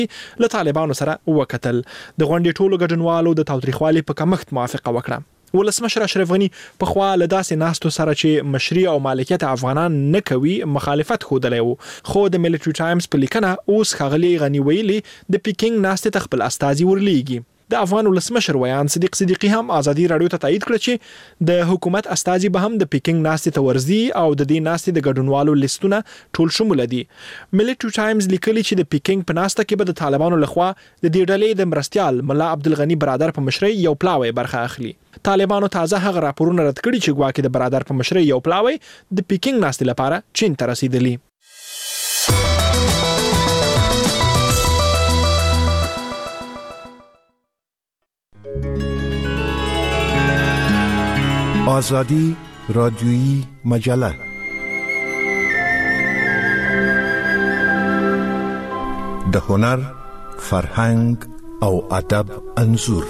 له طالبانو سره وکتل. د غونډې ټولو ګډونوالو د تاوتریخوالي په کمښت موافقه وکړه. ولسمشر اشرف غنی په خوا له داسې ناستو سره چې مشري او مالکیت افغانان نه کوي مخالفت ښودلی و، خو د ملټري ټایمز په لیکنه اوس ښاغلي غنی ویلي د پیکنګ ناستې ته خپل استازي ورلیږي. د افغان ولسمشر ویان صدیق صدیقي هم ازادي رادیو ته تایید کړ چې د حکومت استازي به هم د پیکنګ ناستې ته ورځي او د دې ناستې د ګډونوالو لیستونه ټول شمول دي. ملټري ټایمز لیکلي چې د پیکنګ په ناسته کې به د طالبانو لخوا د دې ډلې د مرستيال ملا عبدالغنی برادر په مشرۍ یو پلاوی برخه اخلي. طالبانو تازه هغه راپورونه رد کړي چې ګواکې د برادر په مشرۍ یو پلاوی د پیکنګ ناستې لپاره چین ته رسیدلی. آزادی رادیویی مجله د هنر، فرهنګ او ادب انځور.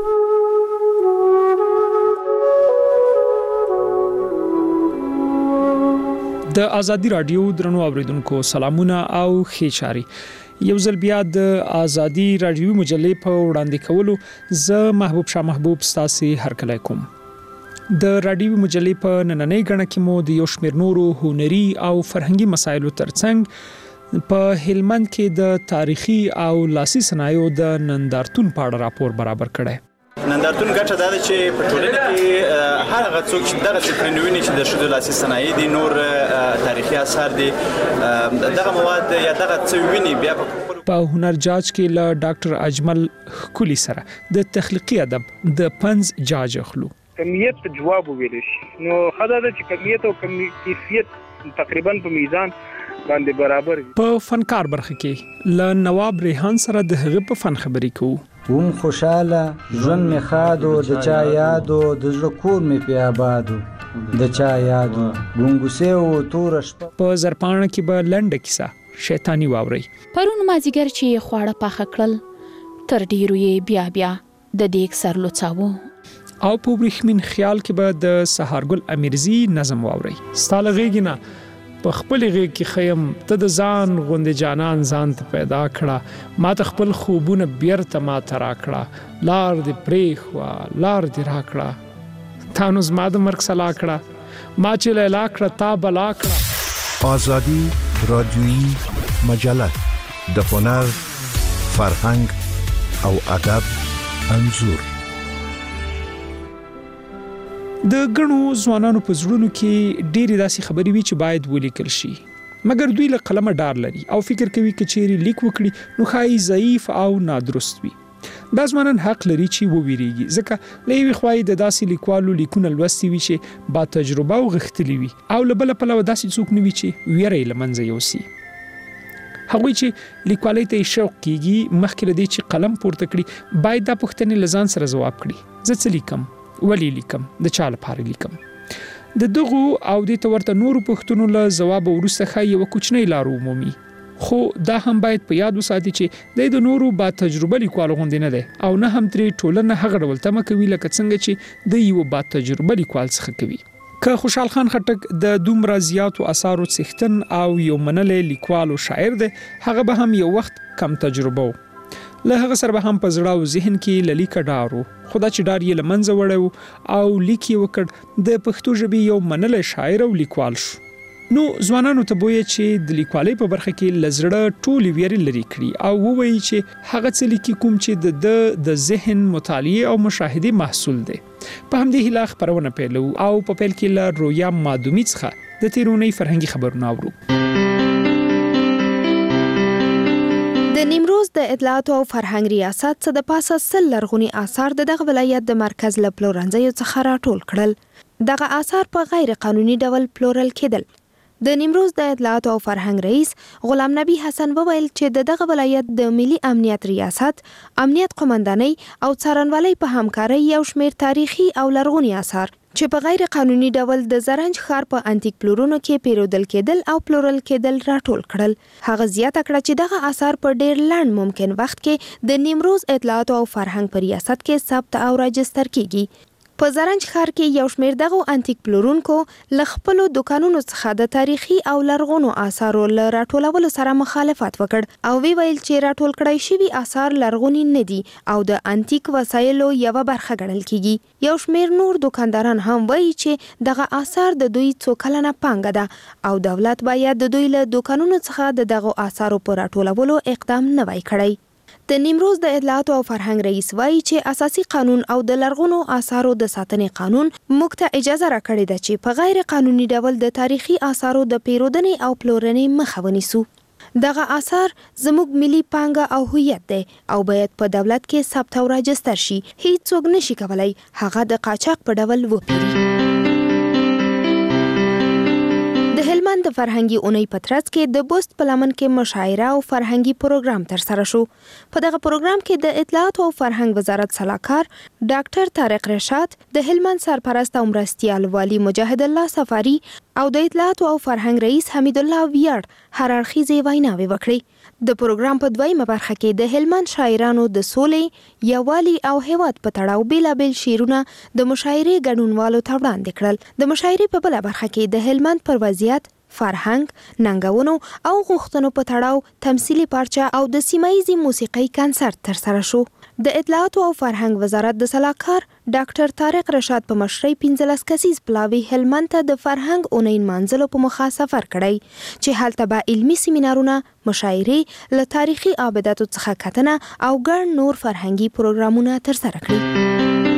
د آزادی رادیو درنو اوریدونکو سلامونه او ښه چاري. یو ځل بیا د آزادی رادیویي مجلې په وړاندې کولو زه محبوب شاه محبوب ستاسو هرکلی کوم. د رادیوي مجلې په نننۍ غړنه کې مو د یو شمېر نورو هنري او فرهنګي مسایلو ترڅنګ په هلمند کې د تاریخي او لاسي صنایعو د نندارتون په اړه راپور برابر کړی. نندارتون ګټه دا ده چې په ټولنه کې هر هغه څوک چې دغه څه ویني چې د ښځو لاسي صنایع دي، نور تاریخي آثار دي، دغه مواد یا دغه څه ویني بیا په هنر جاج کې له ډاکټر اجمل کلی سره د تخلیقي ادب د پنځ جاج اخلو. کمیت ته جواب ویل شي، نو خدای دې چې کمیت او کیفیت تقریبا په میزان باندې برابر وي. په فنکار برخه کې له نواب ریحان سره د هغه په فن خبرې کوو. خوشاله ژوند می خادو د چا یادو د زړه کور می په آبادو د چا یادو ګونګوسه او تور شپه. په زرپانه کې به لنډه کیسه شیطانی واوري. پرون مازیګر چې خواړه پاخه کړل تر ډیرو یې بیا د دیګ سر لوڅاوه. او په وریښمین خیال کې به د سهارګل امیرزی نظم واوري. ستاله غېګینا په خپل غېګ کې خیم ته د ځان غوندې جانان ځان ته پیدا کړه، ما ته خپل خوبونه بیرته ما ته راکړه، لار دې پرېښوه لار دې راکړه، تا نو زما د مرګ سلا کړه، ما چې لیلا کړه تا بلا کړه. آزادی رادیویی مجله د هنر، فرهنګ او ادب انځور. د غنو ځوانانو په زړونو کې ډېری داسې خبرې وي چې باید ولیکل شي، مګر دوی له قلمه ډار لري او فکر کوي چې چیرې لیک وکړي نو ښایي ضعیف او نادرست وي. دا ځوانان حق لري چې وویریږي، ځکه له یوې خوا د داسې لیکوالو لیکونه لوستي وي چې با تجربه او غښتلي وي، او له بله پلوه داسې څوک نه وي چې ویره یې له منځه یوسي. هغوی چې لیکوالۍ ته شوق کیږي مخکې له دې چې قلم پورته کړي باید دا پوښتنې له ځان سره ځواب کړي: زه څه لیکم، ولی لیکم، د چا لپاره لیکم. د دغو او د تورته نورو پوښتنو له ځواب وروسته ښایي یو کوچنی لار ومومي، خو دا هم باید په یاد وساتي چې د نورو با تجربه لیکوالو غوندې نه دی او نه هم ترې ټولنه هغه ډول تمه کوي لکه څنګه چې د یو با تجربه لیکوال څخه کوي. که خوشحال خان خټک د دومره زیاتو اثارو څښتن او یو منلی لیکوال او شاعر دی، هغه به هم یو وخت کم تجربه و. له هغه سره به هم په زړه او ذهن کې له لیکه ډار و، خو دا چې ډار یې له منځه وړی او لیک یې وکړ، د پښتو ژبې یو منلی شاعر او لیکوال شو. نو ځوانانو ته بویه چې د لیکوالۍ په برخه کې له زړه ټولې ویرې لرې کړي او ووایي چې هغه څه لیکي کوم چې د ذهن مطالعې او مشاهدې محصول دی. په همدې هیله خپرونه پیلو او په پیل کې له رویا مادومي څخه د تیرونۍ فرهنګي خبرونه اورو. د نیمروز د اطلاعاتو او فرهنګ ریاست څخه د پاسه 100 لرغوني آثار د دغه ولایت د مرکز له پلورنځیو څخه راټول کړل. دغه آثار په غیر قانوني ډول پلورل کېدل. د نیمروز د اطلاعاتو او فرهنګ رئیس غلام نبی حسن وویل چې دغه ولایت د ملي امنیت ریاست، امنیت قومندانۍ او څارنوالۍ په همکارۍ یو شمېر تاریخي او لرغوني آثار چې په غیر قانوني ډول د زرنج ښار په انټیک پلورونو کې پیرودل کېدل او پلورل کېدل راټول کړل. هغه زیاته کړه چې دغه آثار په ډېر لنډ ممکن وخت کې د نیمروز اطلاعاتو او فرهنګ په ریاست کې ثبت او راجستر کیږي. په زرنج ښار کې یو شمېر دغو انتیک پلورونکو له خپلو دوکانونو څخه د تاریخي او لرغونو آثارو له راټولولو سره مخالفت وکړ او وی ویل چې راټول کړای شوي آثار لرغوني نه دي او د انتیک وسایلو یوه برخه ګڼل کیږي. یو شمېر نور دوکانداران هم وایي چې دغه آثار د دوی څو کلنه پانګه ده او دولت باید د دوی له دوکانونو څخه د دغو آثارو په راټولولو اقدام نه وای کړی. د نیمروز د اطلاعاتو او فرهنګ رئیس وایي چې اساسي قانون او د لرغونو آثارو د ساتنې قانون موږ ته اجازه راکړې ده چې په غیر قانوني ډول د تاریخي آثارو د پیرودنې او پلورنې مخه ونیسو. دغه آثار زموږ ملي پانګه او هویت دی او باید په دولت کې ثبت او راجستر شي. هیڅوک نشي کولای هغه د قاچاق په ډول وپیري. د هلمند د فرهنګي اونۍ په ترڅ کې د بوست په لمن کې مشاعره او فرهنګي پروګرام ترسره شو. په دغه پروګرام کې د اطلاعاتو او فرهنګ وزارت سلاکار ډاکټر طارق رشاد، د هلمند سرپرست او مرستیال والی مجاهد الله سفاری او د اطلاعاتو او فرهنګ رئیس حمید الله ویاړ هر اړخیزې ویناوې وکړې. د پروګرام په دویمه برخه کې د هلمند شاعرانو د سولې، یووالي او هیواد په تړاو بیلابیل شعرونه د مشاعرې ګډونوالو ته وړاندې کړل. د مشاعرې په بله برخه کې د هلمند پر وضعیت، فرهنګ، ننګونو او غوښتنو په تړاو تمثیلي پارچه او د سیمایي موسیقۍ کنسرت ترسره شو. د اطلاعاتو او فرهنګ وزارت د سلاکار ډاکټر طارق رشاد په مشرۍ 15 کسیز پلاوی هلمند ته د فرهنګ اونۍ منځلو په مخه سفر کړی چې هلته به علمي سیمینارونه، مشاعرې، له تاریخي آبداتو څخه کتنه او ګڼ نور فرهنګي پروګرامونه ترسره کړي.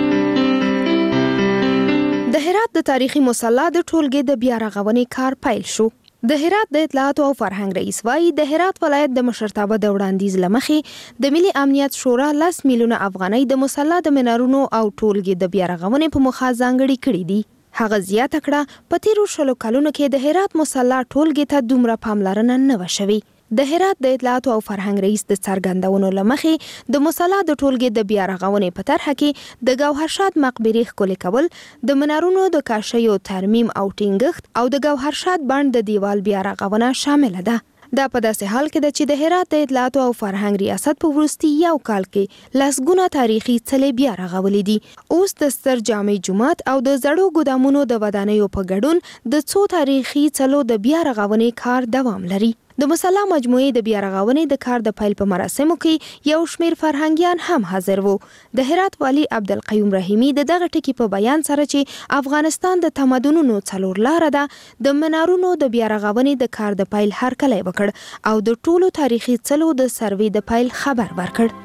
د هرات د تاریخي مصلی د ټولګې د بیا رغونې کار پیل شو. د هرات د اطلاعاتو او فرهنګ رئیس وایي د هرات ولایت د مشرتابه د وړاندیز له مخې د ملي امنیت شورا 10 میلیونه افغانۍ د مصلی د منارونو او ټولګې د بیا رغونې په مخه ځانګړي کړي دي. هغه زیاته کړه په تیرو 20 کلونو کې د هرات مصلی ټولګې ته دومره پاملرنه نه و شوې. د هرات د اطلاعاتو او فرهنګ رئیس د څرګندونو له مخې د مصلی د ټولګې د بیا رغونې په طرحه کې د ګوهرشاد مقبرې ښکلې کول، د منارونو د کاشیو ترمیم او ټینګښت او د ګوهرشاد بڼ د دیوال بیا رغونه شامله ده. دا په داسې حال کې ده چې د هرات د اطلاعاتو او فرهنګ ریاست په وروستي یو کال کې لسګونه تاریخي څلې بیا رغولې دي. اوس د ستر جامع جومات او د زړو ګودامونو د ودانیو په ګډون د څو تاریخي څلو د بیا رغونې کار دوام لري. د مصلی مجموعې د بیا رغونې د کار د پیل په مراسمو کې یو شمېر فرهنګیان هم حاضر وو. د هرات والی عبدالقیوم رحیمی د دغه ټکي په بیان سره چې افغانستان د تمدنونو څلور لاره ده، د منارونو د بیا رغونې د کار د پیل هرکلی وکړ او د ټولو تاریخي څلو د سروې د پیل خبر ورکړ.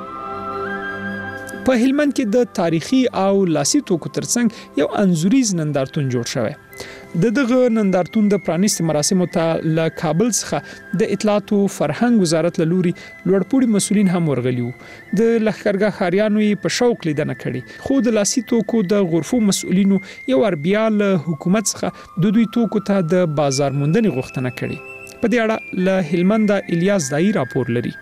په هلمند کې د تاریخي او لاسي توکو ترڅنګ یو انځوریز نندارتون جوړ شوی. د دغه نندارتون د پرانیستي مراسمو ته له کابل څخه د اطلاعاتو فرهنګ وزارت له لوري لوړپوړي مسؤلین هم ورغلي وو. د لښکرګاه ښاریانو یې په شوق لیدنه کړې، خو د لاسي توکو د غرفو مسؤلینو یو ور بیا له حکومت څخه د دوی توکو ته د بازار موندنې غوښتنه کړې. په دې اړه له هلمند الیاس دای راپور لري.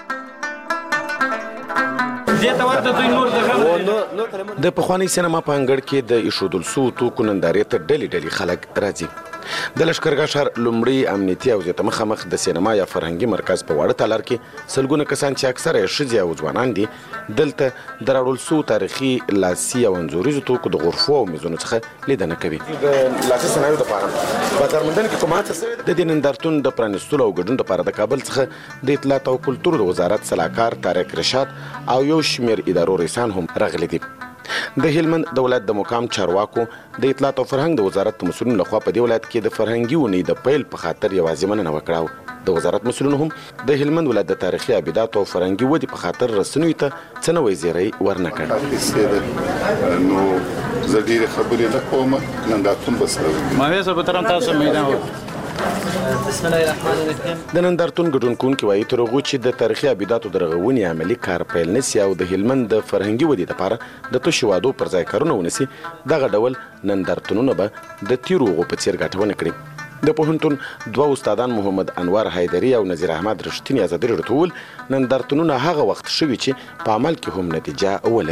د پخوانی سینما په انګړ کې د ایښودل سو توکو نندارې ته ډلې خلک راځي. د لښکرګاه ښار لومړی امنیتي او زیاته مخامخ د سینما یا فرهنګي مرکز په واړه تالار کې سلګونه کسان چې اکثره یې ښځې او ځوانان دي دلته د راوړل سو تاریخي لاسي او انځوریزو توکو د غرفو او میزونو څخه لیدنه کوي. د لاسي صنایعو دپاره بازار موندنې کې کومه هڅه سوې ده؟ د دې نندارتون د پرانیستلو او ګډون دپاره د کابل څخه د اطلاعات او کلتور د وزارت سلاکار طارق رشاد او یو شمېر ادارو رئیسان هم راغلي دي. د هلمند د ولایت د مقام چارواکو د اطلاعات او فرهنګ د وزارت د مسؤلینو لخوا په دې ولایت کې د فرهنګي اونۍ د پیل په خاطر یوازې مننه وکړه. د وزارت مسؤلینو هم د هلمند ولایت د تاریخي ابداتو او فرهنګي ودې په خاطر رسنیو ته څه نوی زیری ورنکړ. نو زه ډېرې خبرې نه کوم، نندارتون به سره وي. ماویه زه به ترم تاسو میدان بسم الله الرحمن الرحیم. د نندارتون ګډونکوونکي وایي تر هغو چې د تاریخي ابداتو د رغونې عملي کار پیل نسي او د هلمند د فرهنګي ودې لپاره د تشو وعدو پر ځای کارونه ونسي، دغه ډول نندارتونونه به د تیرو هغو په څیر ګټه ونه کړي. د پوهنتون دوه استادان محمد انور حیدري او نظیر احمد رښتینی ازادي راډیو ته وویل نندارتونونه هغه وخت شوي چې په عمل کې هم نتیجه ولري.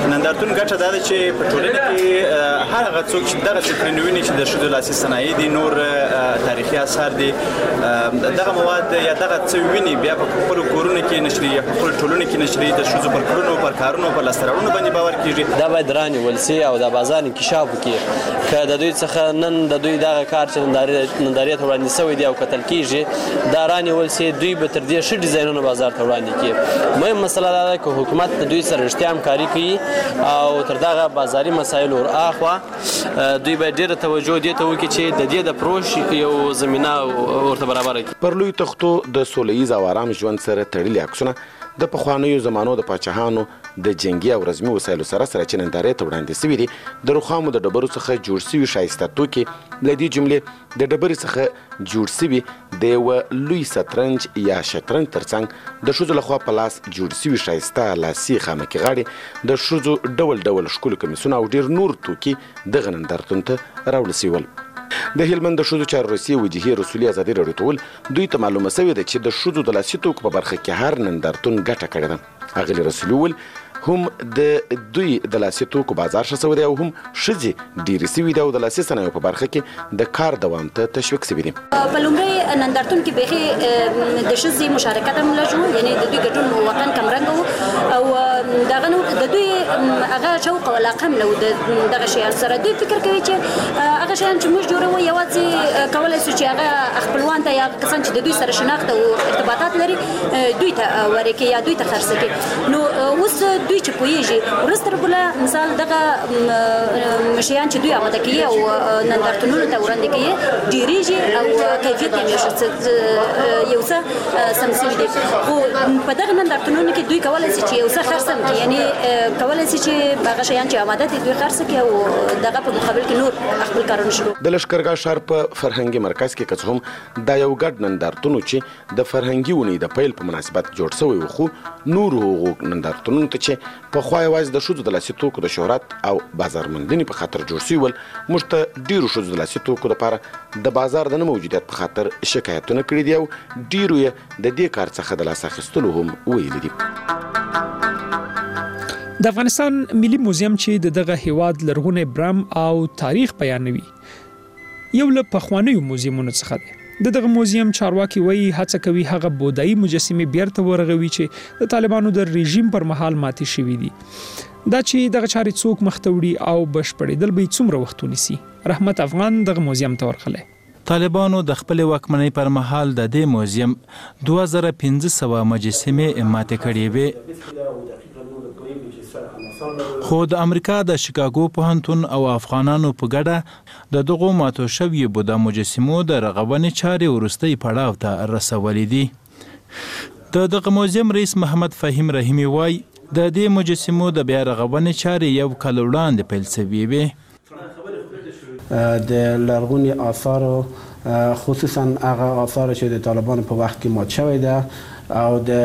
نندارتون ګټه دا ده چې په ټولنه کې هر هغه څوک چې دغه فکرونه ویني چې د ښځو لاسي صنایع دي، نور تاریخي آثار دي، دغه مواد یا دغه څه ویني بیا په خپلو کورونو کې نشري یا په خپلو ټولنو کې نشري، د ښځو پر کړنو، پر کارونو، پر لاسته راوړنو باندې باور کېږي. دا باید رانیول سي او د بازار انکشاف وکړي که د دوی څخه نن د دوی دغه کار چې نندارې ته وړاندې شوی دی او کتل کېږي دا رانیول سي، دوی به تر دې ښه ډیزاینونه بازار ته وړاندې کړي. مهم مسله دا ده که حکومت د دوی سره رښتیا همکاري کوي او تر دغه بازاري مسایلو ورهاخوا دوی باید ډېره توجه دې ته وکړي چې د دې د پروش یو زمینه ورته برابره کړي. پر لوی تختو د سوله ییز او ارام ژوند سره تړلي عکسونه د پخوانیو زمانو د پاچاهانو د جنگي او رزمي وسایلو سره چې نندارې ته وړاندې شوي دي، د رخامو د ډبرو څخه جوړ شوي ښایسته توکي له دې جملې د ډبرې څخه جوړ شوي د یوه لوی شطرنج یا شطرنج ترڅنګ د ښځو لخوا په لاس جوړ شوي ښایسته لاسي خامکي غاړې، د ښځو ډول ډول ښکلي کمیسونه او ډېر نور توکي دغه نندارتون ته راوړل شول. د هلمند د ښځو چارو رئیسې وجیهې رسولي ازادي راډیو ته وویل دوی ته معلومه شوې ده چې د ښځو د لاسي توکو په برخه کې هر نندارتون ګټه کړې ده. اغلې رسولي وویل هم د دوی د لاسي توکو بازار ښه شوی دی او هم ښځې ډېرې شوي دي او د لاسي صنایعو په برخه کې د کار دوام ته تشویق شوي دي. په لومړی نندارتون کې بیخي د ښځې مشارکت هم لږ و، یعنې د دوی ګډون واقعا کمرنګه و او دغه نور د دوی هغه شوق او علاقه هم نه و دغه شیان سره. دوی فکر کوي چې هغه شیان چې موږ جوړوو یوازې کولی شو چې هغه خپلوان ته یا کسان چې د دوی سره شناخت او ارتباطات لري دوی ته ورکړي یا دوی ته خرڅ کړي. نو اوس دوی چې پوهېږي وروسته بله مثال دغه شیان چې دوی آماده کوي او نندارتونونو ته وړاندې کوي ډېرېږي او کیفیت یې یو څه سم شوي دي. خو په دغه نندارتونونو کې دوی کولی شي چې یو څه خرڅ هم کړي، یعنې کولی شي چې هغه شیان چې آماده دي دوی خرڅ کړي او دغه په مقابل کې نور خپل کارونه شروع. د لښکرګاه ښار په فرهنګي مرکز کې که څه هم دا یو ګډ نندارتون چې د فرهنګي اونۍ د پیل په مناسبت جوړ شوی و، خو نورو هغو نندارتونونو ته چې پخوا یوازې د ښځو د لاسي توکو د شهرت او بازارموندنې په خاطر جوړ شوي ول، موږ ته ډېرو ښځو د لاسي توکو لپاره د بازار د نه موجودیت په خاطر شکایتونه کړي دي او ډېرو یې د دې کار څخه د لاس اخیستلو هم ویلي دي. د افغانستان ملي موزیم چې دغه هیواد لرغونی برم او تاریخ بیانوي یو له پخوانیو موزیمونو څخه دی. دغه موزیم چارواکي وایي هڅه کوي هغه بودایي مجسمې بیرته ورغوي چې د طالبانو د رژیم پر مهال ماتې شوي دي. دا چې دغه چارې څوک مخته وړي او بشپړېدل به یې څومره وخت ونیسي. رحمت افغان دغه موزیم ته ورغلی. طالبانو د خپل واکمنۍ پر مهال د دې موزیم 2500 مجسمې ماتې کړې وې، خو د امریکا د شیکاګو پوهنتون او افغانانو په ګډه د دغو ماتو شویو بودا مجسمو د رغونې چارې وروستۍ پړاو ته رسولې دي. د دغه موزیم رئیس محمد فهیم رحیمي وایي د دې مجسمو د بیا رغونې چارې یو کال وړاندې پیل شوې وې. د لرغوني آثارو خصوصا هغه آثار چې د طالبانو په وخت کې مات شوی ده او د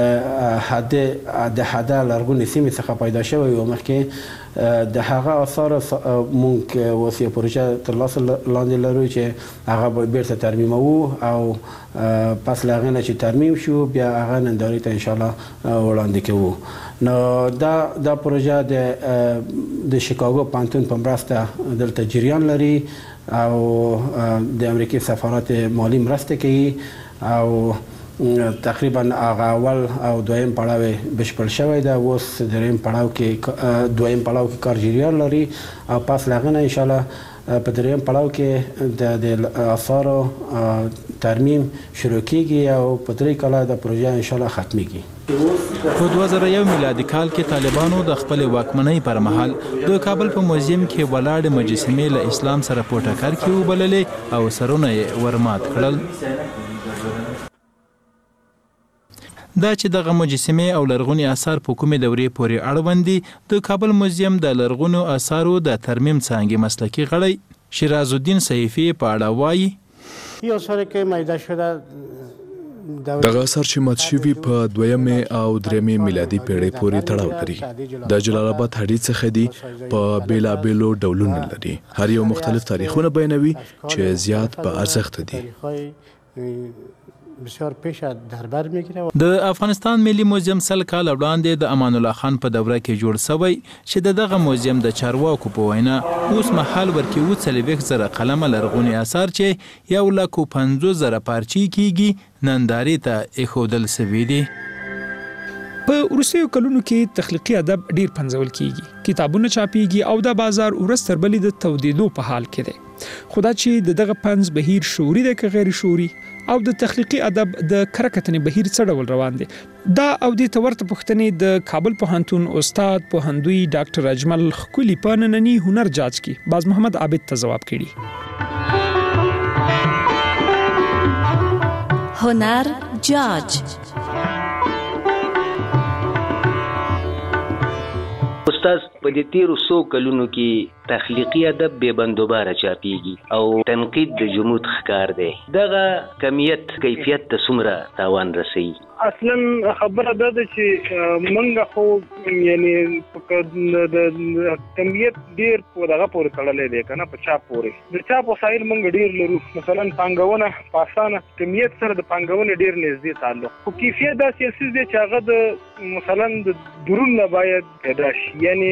حده لرغونې سیمې څخه پیدا شوی و، مخکې د هغه آثار مونږ اوس یو پروژه ترلاسه لاندې لرو چې هغه بیرته ترمیموو او پس له هغې نه چې ترمیم شو بیا هغه نندارې ته انشاءالله وړاندې کوو. نو دا پروژه د شیکاګو پوهنتون په مرسته دلته جریان لري او د امریکای سفارت مالی مرسته کوي او تقریبا هغه اول او دویم پړاو بشپړ شوی ده. اوس دویم پړاو کې کار جریان لري او پس له هغې نه انشاءالله په دریم پړاو کې د آثارو ترمیم شروع کیږي او په 3 کاله د پروژه انشاءالله ختمیږي. په 2001 میلادي کال کې طالبانو د خپل واکمنۍ پر مهال د کابل په موزیم کې ولاړې مجسمې له اسلام سره په ټکر کې وبللې او سرونه یې ورمات کړل. دا چې دغه مجسمې او لرغوني آثار په کومې دورې پورې اړوند دي، د کابل موزیم د لرغونو آثارو د ترمیم څانګې مسلکي غړی شیراز الدین سیفی په اړه وایي یو آثاری که معیده شده دغه اثر چې مات شوي په 2مې او 3مې میلادي پیړۍ پورې تړاو لري. د جلال آباد هډې څخه دي، په بیلابیلو ډولونه لري، هر یو مختلف تاریخونه بیانوي چې زیات په ارزښت دي. بسیار پیش در بر میگیره. د افغانستان ملي موزیم سل کال وړاندې د امان الله خان په دوره کې جوړ شوی چې دغه موزیم د چارواکو په وینا اوس مهال ورکې 40,000 قلمه لرغوني آثار چې 150,000 پارچې کیږي نندارې ته ایښودل شوي دي. په وروستیو کلونو کې تخلیقي ادب ډیر پنځول کیږي، کتابونه چاپیږي او د بازار ورځ تر بلې د تودیدو په حال کې دی. خدا چې دغه پنځ بهیر شعوري دی که غیر شعوري او د تخلیقي ادب د کرکټنې بهیر څه ډول روان دي، دا او د تورته پښتنې د کابل پوهنتون استاد پوهندوی ډاکټر اجمل خکولی په نننی هنر جاج کې باز محمد عابد ته جواب کړي. هنر جاج استاد په دې تیرو 100 کلونو کې تخلیقي ادب به بندوباره چاپیږي او تنقید د جمود ښکار دی. دغه کمیت کیفیت ته څومره تاوان رسوي؟ اصلا خبره ده چې منګه خو یعنی د کمیت ډیر په دغه پورې تړلې دی کنه، په چاپ پورې د چاپ وسایل منګه ډیر لرو. مثلا پانګونه پاسانه کمیت سره د پانګونې ډیر نږدې تعلق، خو کیفیت دا سیاسي دی چې هغه د مثلا د درون نه باید پیدا شي، یعنی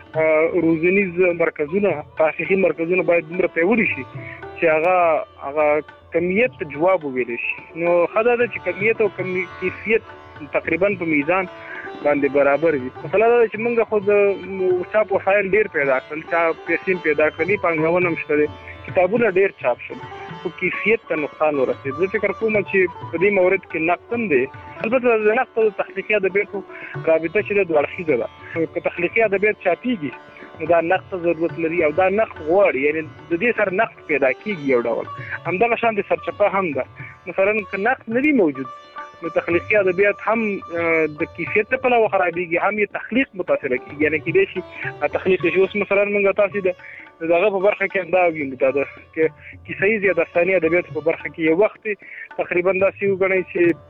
روزنیز مرکزونه تحقیقي مرکزونه باید دومره پیاوړي شي چې هغه کمیت ته جواب وویل شي. نو خدا ده چې کمیت او کیفیت تقریبا په میزان باندې برابر وي. مثلا دا چې موږ خو د چاپ وسایل ډیر پیدا کړل، چاپ پیسې پیدا کړې، پانګونه هم شته، کتابونه ډیر چاپ شول، خو کیفیت ته نقصان ورسېد. زه فکر کوم چې په دې مورد کې نقد هم دی. البته د نقد او تخلیقي ادبیاتو رابطه چې د دوه اړخیزه ده. که تخلیقي ادبیات چاپیږي نو دا نقد ضرورت لري او دا نقد غواړي، یعنی د دې سره نقد پیدا کیږي یو ډول. همدغه شان د سرچپه هم ده. مثلا که نقد نه وي موجود نو تخلیقي ادبیات هم د کیفیت په لور خرابېږي، هم یې تخلیق متاثر کیږي. یعنی کېدای شي تخلیق شي. اوس مثلا موږ تاسو دغه په برخه کې دا وینو دا چې کیسه یې داستاني ادبیات په برخه کې یو وخت تقریبا داسې وګڼئ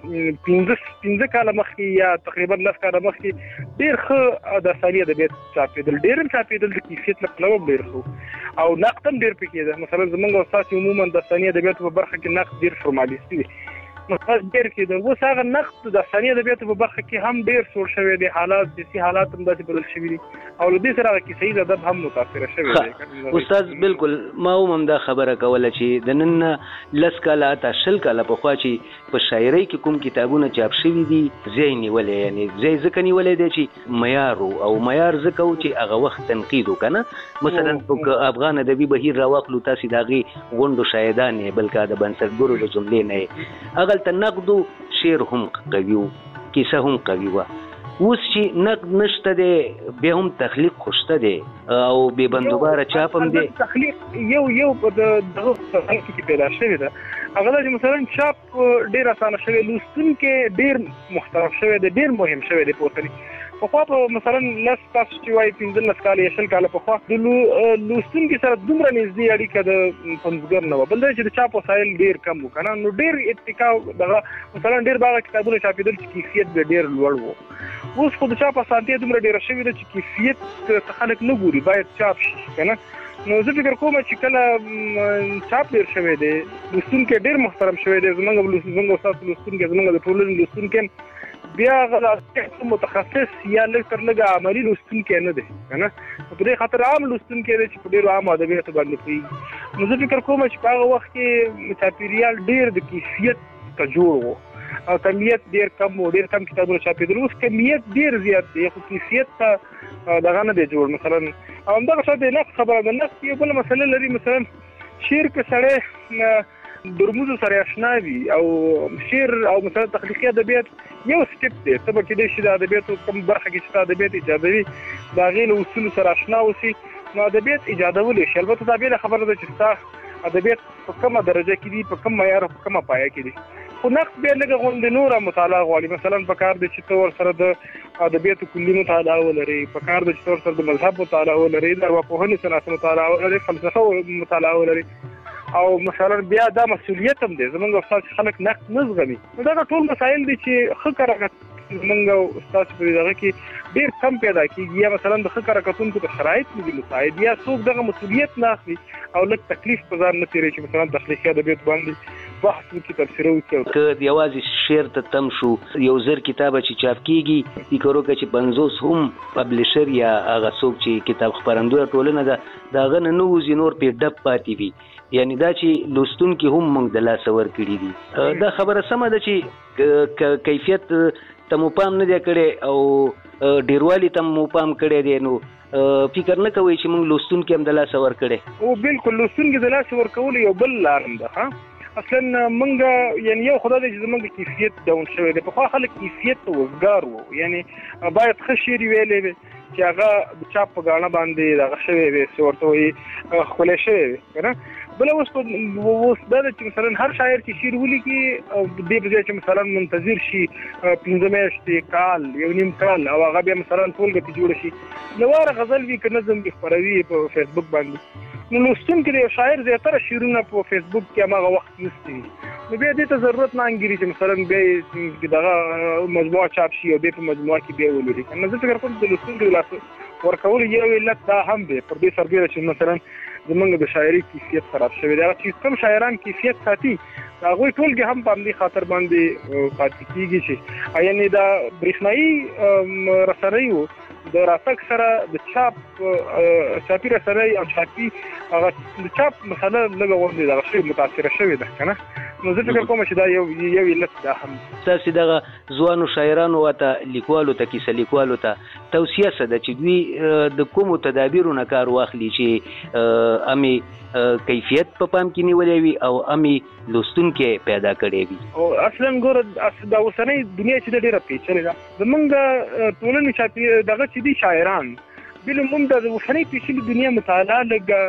چې 15 کاله مخکې یا تقریبا 10 کاله مخکې ډېر ښه داستاني ادبیات چاپېدل، ډېر هم چاپېدل، د کیفیت له پلوه ډېر ښه او نقد هم ډېر پکې ده. مثلا زموږ استاد عموما داستاني ادبیاتو په برخه کې نقد ډېر فورمالیستي دی، مخاص ډېر کېده. اوس هغه نقد د داستاني ادبیاتو په برخه کې هم ډېر سوړ شوی دی، حالات سیاسي حالات هم داسې بدل شوي دي او له دې سره هغه کیسه ییز ادب هم متاثره شوی دی. استاد بالکل ما هم دا خبره کوله چې د نن 10 کاله تا 20 کاله پخوا چې په شاعرۍ کې کوم کتابونه چاپ شوي دي ځای نیولې، یعنی ځای ځکه نیولې دی چې معیار او معیار ځکه و چې هغه وخت تنقید وکنه. مثلا په افغان ادبي بهیر راوخلو تاسو داغي غونډو شاهدان بلکې د بنسټګرو د جملې نه هغه نقد شعر هم قوي و، کیسه هم قوي و. اوس چې نقد نشته دی بیا هم تخلیق خوشته دی او بې بندوباره چاپ هم دی. تخلیق یو په دغه ځای کې پیدا شوی ده. هغه چې مثلا چاپ ډېر اسانه شوی، لوستونکي ډېر محترف شوی دی، ډېر مهم شوی دی. پخوا په مثلا لس تاسو چې وایي 15 کاله یا 20 کاله پخوا د لوستونکي سره دومره نږدې اړیکه د پنځګر نه وه. بل دا چې د چاپ وسایل ډېر کم وو که نه، نو ډېر اتکا دغه مثلا ډېر به هغه کتابونه چاپېدل چې کیفیت به ډېر لوړ و. اوس خو د چاپ اسانتیا دومره ډېره شوې ده چې کیفیت ته خلک نه ګوري، باید چاپ شي که نه. نو زه فکر کوم چې کله چاپ ډېر شوی دی، لوستونکی ډېر محترم شوی دی، زموږ استاد لوستونکی، زموږ د ټولنې لوستونکی بیا هغه متخصص یا لږ تر لږه عملي لوستونکی نه دی که نه. په دې خاطر عام لوستونکی دی چې په ډېرو عامو ادبیاتو باندې پوهېږي. نو زه فکر کوم چې په هغه وخت کې چاپېریال ډېر د کیفیت ته جوړ و او کمیت ډېر کم و، ډېر کم کتابونه چاپېدل. اوس کمیت ډېر زیات دی خو کیفیت ته دغه نه دی جوړ. مثلا او همدغه شان د نقد خبره ده. نقد یو بله مسله لري. مثلا شعر که سړی د رموزو سره اشنا وي او شعر او مثلا تخلیقي ادبیات یو سټپ دی، ته به کېدای شي د ادبیاتو کوم برخه کې چې ته ادبیات ایجادوي د هغې له اصولو سره اشنا اوسي نو ادبیات ایجادولی شي. البته دا بېله خبره ده چې ستا ادبیات په کومه درجه کې دي، په کوم معیار او په کومه پایه کې دي. خو نقد بیا لږه غوندې نوره مطالعه غواړي. مثلا په کار دی چې ته ورسره د ادبیاتو کلي مطالعه ولري، په کار دی چې ته ورسره د مذهب مطالعه ولري، د ارواپوهنې صنعت مطالعه ولري، فلسفه مطالعه ولري او مثلا بیا دا مسؤلیت هم دی زمونږ استاد چې خلک نقد نه زغمي. نو دغه ټول مسایل دي چې ښه کره زمونږ استاد په دغه کې ډېر کم پیدا کېږي، یا مثلا د ښه کره کتونکو د شرایط نه دي مساعد، یا څوک دغه مسؤلیت نه اخلي او لږ تکلیف په ځان نه تېروي چې مثلا تخلیقي ادبیات باندې بحث وکړي تبصره وکړي. که یوازې شعر ته تم شو یو زر کتاب چې چاپ کیږي فکر وکړه چې 50 هم پبلشر یا هغه څوک چې کتاب خپرندوی ټولنه ده دا غن نو زینور په ډب پاتې وي یعنی دا چې لوستونکي هم موږ د لاس ور کړی دي. دا خبره سمه ده چې کیفیت ته مو پام نه دی کړی او ډیروالي ته مو پام کړی دی نو فکر نه کوي چې موږ لوستونکي هم د لاس ور کړی او بالکل لوستونکي د لاس ور کول یو بل لارم ده. ها اصلا منګه یعنی یو خدای دې چې موږ کیفیت ډاون شوی دی. په خو خلک کیفیت ته وزګار وو یعنی باید خشيري ویلې وي چې هغه د چاپ په غاڼه باندې دغه شوی وي ورته وي خپل شوی وي کنه. بل اوس دا چې مثلا هر شاعر چې شعر ولیکي د دې بجای چې مثلا منتظر شي 15 میاشتې کال یو نیم کال او هغه بیا مثلا ټولګه جوړ شي نواره غزل وی که نظم وی خبروي په فیسبوک باندې نو لوستونکي د شاعر زیاتره شعرونه په فیسبوک کې هغه وخت نشته نو بیا دې ته ضرورت نه انګري چې مثلا بیا دغه مجموعه چاپ شي او بیا په مجموعه کې بیا ولري کنه. زه فکر کوم د لوستونکي لاس ورکول یو علت دا هم دی پر دې سربېره چې مثلا زمونږ د شاعري کیفیت خراب شوی دی. چې کوم شاعران کیفیت ساتي هغه ټولګي هم په دې خاطر باندې پاتې کیږي چې یعنی دا برېښنايي رسنۍ د راتګ سره د چاپی رسنۍ او چاپی هغه د چاپ مسله لږه ورته دغه شی متاثر شوی ده کنه. نو زه فکر کوم چې دا یو علت ده هم. تاسو دغه ځوانو شاعرانو ته لیکوالو ته کیسه لیکوالو ته توصیه څه ده چې دوی د کومو تدابیرونو کار واخلي چې امي کیفیت په پام کې نیولې وي او امي لوستونکي پیدا کړي وي. او اصلا ګور د اوسنۍ دنیا چې ډېره پیچلې ده زمونږ ټولنې چې دغه چې دي شاعران بل موږ د اوسنۍ پیچلې دنیا مطالعه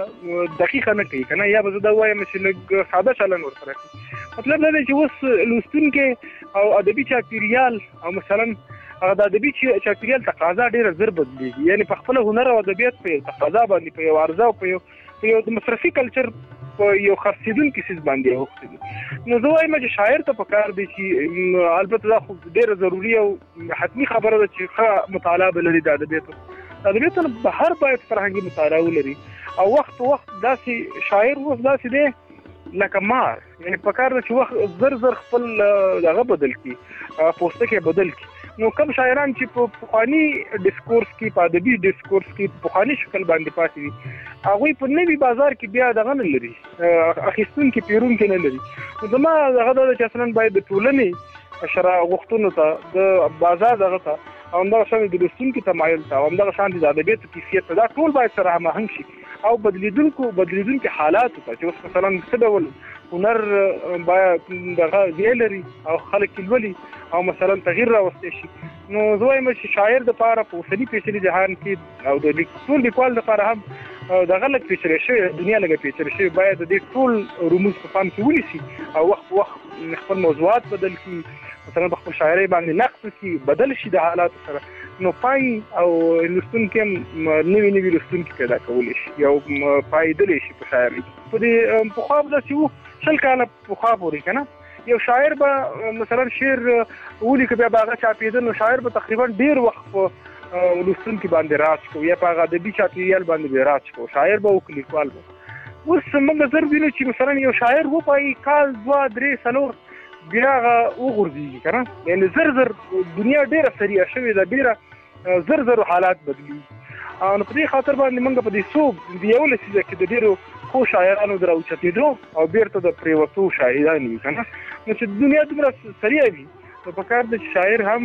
لږ دقیقه نه کوي کنه یا به زه دا وایم چې لږ ساده چلن ورسره کوي. مطلب دا دی چې اوس لوستونکي او ادبي چاپیریال او مثلا هغه د ادبي چاپیریال تقاضا ډېره زر بدلېږي یعنی په خپل هنر او ادبیات په تقاضا باندې په یو عرضه او په یو د مصرفي کلچر په یو خرڅېدونکي څیز باندې اوښتي. نو زه وایم چې شاعر ته پکار دی چې البته دا خو ډېره ضروري او حتمي خبره ده چې ښه مطالعه به لري د ادبیاتو نه بهر باید فرهنګي مطالعه ولري او وخت داسې شاعر اوس داسې دی لکه مار یعنی پکار ده چې وخت زر خپل دغه بدل کړي پوسټکې بدل کړي. نو کوم شاعران چې په پخوانی ډیسکورس کې په ادبي ډیسکورس کې په پخوانی شکل باندې پاتې دي هغه په نوي بازار کې بیا دغه نه لري اخیستونکو پیرونکو نه لري. نو زما دغه د چسرن باید د ټولنې شرع غوښتنو ته د بازار دغه ته او دا شان د لوستونکو تمایل ته او دا شان د ادبیاتو کیفیت دا ټول باید سره هماهنګ شي او بدلیدونکو حالات ته چې مثلا څه ډول هنر باید دغه ویلري او خلک لولي او مثلا تغییر راوستي شي. نو زه وایم چې شاعر د پاره په اوسني پیچلي جهان کې او د ټول لیکوال لپاره هم دغه لږ پیچلي شي دنیا لږ پیچلي شي باید د ټول رموز په پام کې ونیسي او وخت خپل موضوعات بدل کړي مثلا په خپل شاعري باندې نقد کړي بدل شي د حالات سره. نو پای او لوستونکي نوی لوستونکي پیدا کولی شي یو پایدل شي په شاعري په دې په خو د سیو شل کاله په خو پورې کنه یو شاعر به مثلا شعر ولیکي بیا هغه چاپېده نو شاعر به تقریبا ډیر وخت په لوستونکي باندې راځ کو یا په هغه ادبي چاپېریال باندې راځ کو شاعر به او لیکوال به اوس موږ زر وینو چې مثلا یو شاعر و پای کال 2-3 سالور بیا وګورځي کنه یعنی زر دنیا ډیره سریع شوې ده ډیره زر حالات بدلی نو په دې خاطر باندې موږ په دې سوق دی یو لسیزه کې د ډیرو خو شاعرانو دراوچتېدو او بیرته د پریوتو شاعران وي کنه نو چې دنیا دومره سریع وي نو په کار د شاعر هم